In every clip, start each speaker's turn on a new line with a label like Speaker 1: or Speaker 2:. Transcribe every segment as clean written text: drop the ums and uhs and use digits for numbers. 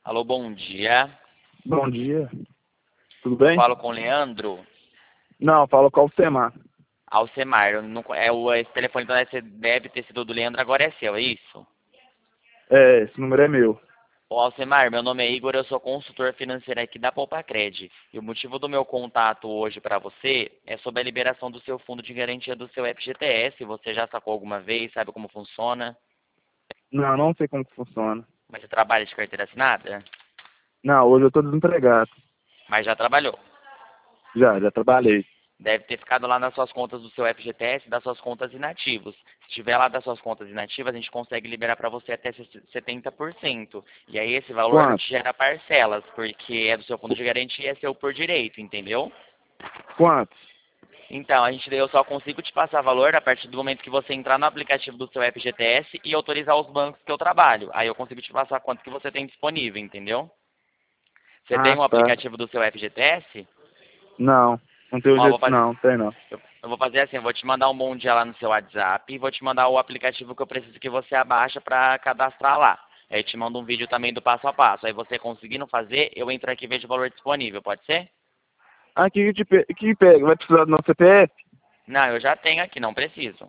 Speaker 1: Alô, bom dia.
Speaker 2: Bom dia. Tudo
Speaker 1: Eu
Speaker 2: bem?
Speaker 1: falo com o Leandro.
Speaker 2: Não, fala com o Alcemar.
Speaker 1: Alcemar, eu não, esse telefone deve ter sido do Leandro, agora é seu, é isso?
Speaker 2: É, esse número é meu.
Speaker 1: Ô, Alcemar, meu nome é Igor, eu sou consultor financeiro aqui da Poupacred. E o motivo do meu contato hoje para você é sobre a liberação do seu fundo de garantia do seu FGTS. Você já sacou alguma vez, sabe como funciona?
Speaker 2: Não, não sei como que funciona.
Speaker 1: Mas você trabalha de carteira assinada?
Speaker 2: Não, hoje eu tô desempregado.
Speaker 1: Mas já trabalhou.
Speaker 2: Já trabalhei.
Speaker 1: Deve ter ficado lá nas suas contas do seu FGTS, das suas contas inativos. Se tiver lá das suas contas inativas, a gente consegue liberar para você até 70%. E aí esse valor não
Speaker 2: Quanto?
Speaker 1: te gera parcelas, porque é do seu fundo de garantia, é seu por direito, entendeu?
Speaker 2: Quanto?
Speaker 1: Então, eu só consigo te passar valor a partir do momento que você entrar no aplicativo do seu FGTS e autorizar os bancos que eu trabalho. Aí eu consigo te passar quanto que você tem disponível, entendeu? Você tem
Speaker 2: Ah,
Speaker 1: um
Speaker 2: tá.
Speaker 1: aplicativo do seu FGTS?
Speaker 2: Não, não tem
Speaker 1: Ó,
Speaker 2: jeito não, tem não.
Speaker 1: eu vou fazer assim, eu vou te mandar um bom dia lá no seu WhatsApp e vou te mandar o aplicativo que eu preciso que você abaixa para cadastrar lá. Aí eu te mando um vídeo também do passo a passo. Aí você conseguindo fazer, eu entro aqui e vejo o valor disponível, pode ser?
Speaker 2: Ah, que pega? Vai precisar do nosso CPF?
Speaker 1: Não, eu já tenho aqui, não preciso.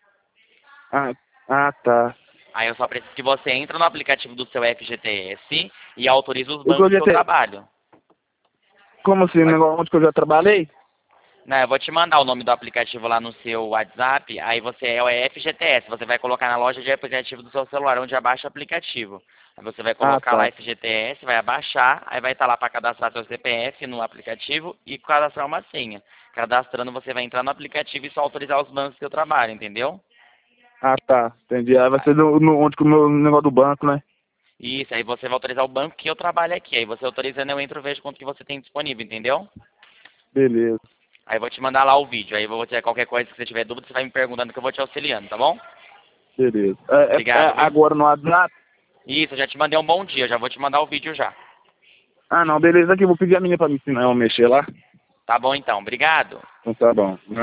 Speaker 2: Ah, tá.
Speaker 1: Aí eu só preciso que você entre no aplicativo do seu FGTS e autorize os
Speaker 2: O que eu
Speaker 1: bancos
Speaker 2: já
Speaker 1: que eu
Speaker 2: te...
Speaker 1: trabalho.
Speaker 2: Como assim,
Speaker 1: Pode-
Speaker 2: negócio onde que eu já trabalhei?
Speaker 1: Não, eu vou te mandar o nome do aplicativo lá no seu WhatsApp, aí você é o FGTS, você vai colocar na loja de aplicativo do seu celular, onde abaixa o aplicativo. Aí você vai
Speaker 2: Ah,
Speaker 1: colocar lá
Speaker 2: tá.
Speaker 1: FGTS, vai abaixar, aí vai estar lá para cadastrar seu CPF no aplicativo e cadastrar uma senha. Cadastrando, você vai entrar no aplicativo e só autorizar os bancos que eu trabalho, entendeu?
Speaker 2: Ah, tá. Entendi. Aí vai
Speaker 1: Ah,
Speaker 2: ser onde que o meu negócio do banco, né?
Speaker 1: isso, aí você vai autorizar o banco que eu trabalho aqui. Aí você autorizando, eu entro e vejo quanto que você tem disponível, entendeu?
Speaker 2: Beleza.
Speaker 1: Aí eu vou te mandar lá o vídeo. Aí você, qualquer coisa que você tiver dúvida, você vai me perguntando que eu vou te auxiliando, tá bom?
Speaker 2: Beleza.
Speaker 1: Obrigado, viu?
Speaker 2: Agora no WhatsApp?
Speaker 1: Isso, eu já te mandei um bom dia, eu já vou te mandar o vídeo já.
Speaker 2: Ah, não, beleza. Aqui, eu vou pedir a menina pra me ensinar a mexer lá.
Speaker 1: Tá bom então, obrigado.
Speaker 2: Então tá bom.